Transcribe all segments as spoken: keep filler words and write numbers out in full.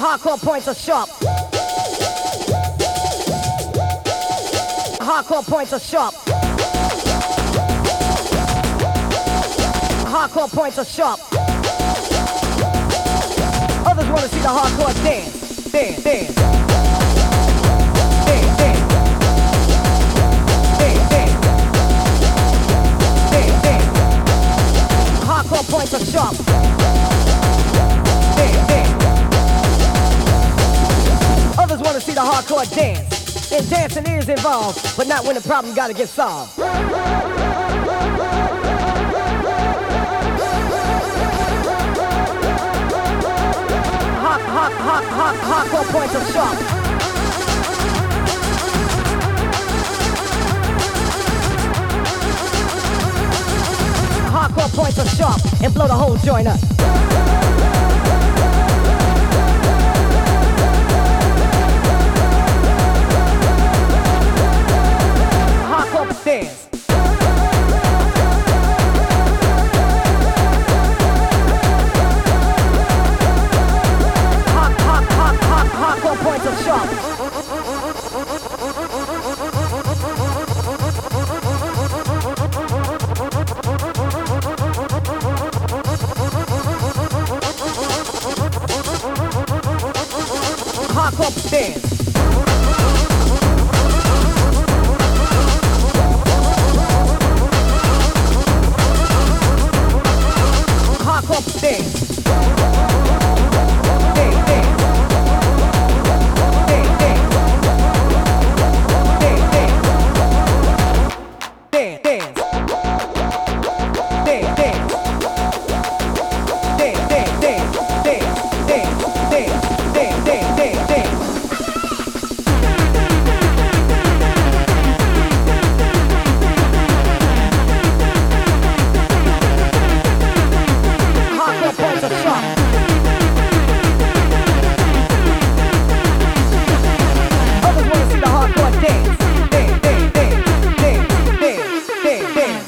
Hardcore points are sharp. Hardcore points are sharp. Hardcore points are sharp. Others want to see the hardcore dance, dance, dance. Dance, dance. Dance, dance. Dance, dance. Hardcore points are sharp. Dance, dance. Others want to see the hardcore dance. And dancing is involved, but not when the problem gotta get solved. Hot, hot, hot, hot, hardcore points are sharp. Hardcore points are sharp and blow the whole joint up. Dance. Hot, hot, hot, hot, hardcore points are sharp. Hardcore dance. Hardcore dance. Dance, dance. Dance, dance. Dance, dance. Dance, dance. Dance, dance. Dance, dance, dance, dance, dance, dance, dance, dance, dance, dance. Hardcore points are sharp. Others want to see the hardcore dance. Dance, dance, dance, dance, dance, dance, dance.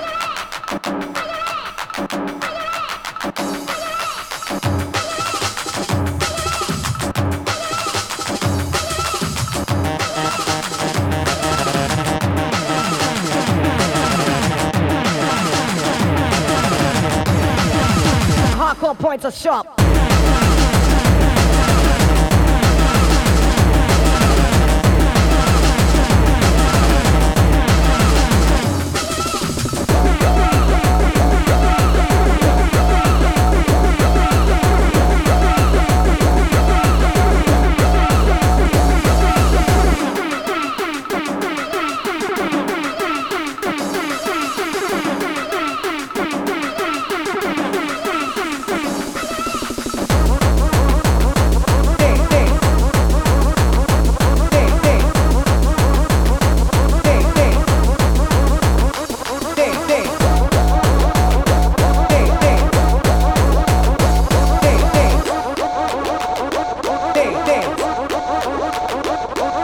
Hardcore points are sharp.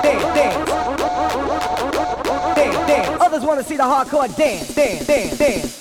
Others want to see the hardcore dance, dance, dance, dance.